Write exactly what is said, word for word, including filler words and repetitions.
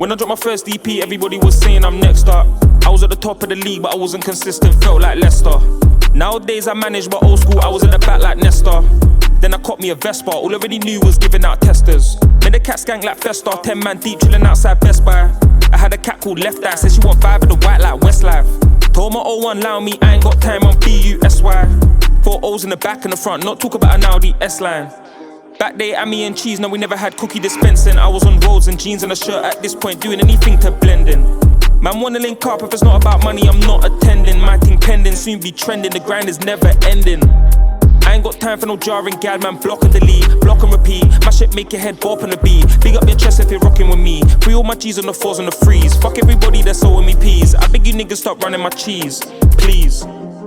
When I dropped my first D P, everybody was saying I'm next up. I was at the top of the league, but I wasn't consistent, felt like Leicester. Nowadays I manage, but old school, I was at the back like Nesta. Then I caught me a Vespa, all I already knew was giving out testers. Made the cat skank like Festa, ten man deep chilling outside Best Buy. I had a cat called Left Eye, said she want five of the white like Westlife. Told my old one, allow me, I ain't got time, I'm B U S Y. Four O's in the back and the front, not talk about an Audi S-Line. Back day, Amy and cheese, no we never had cookie dispensing. I was on roads and jeans and a shirt at this point, doing anything to blend in. Man wanna link up, if it's not about money, I'm not attending. My thing pending, soon be trending, the grind is never ending. I ain't got time for no jarring gal, man, block and delete, block and repeat. My shit make your head bop on the beat. Big up your chest if you're rocking with me. Free all my G's on the fours and the threes. Fuck everybody that's owing me peas. I beg you niggas stop running my cheese, please.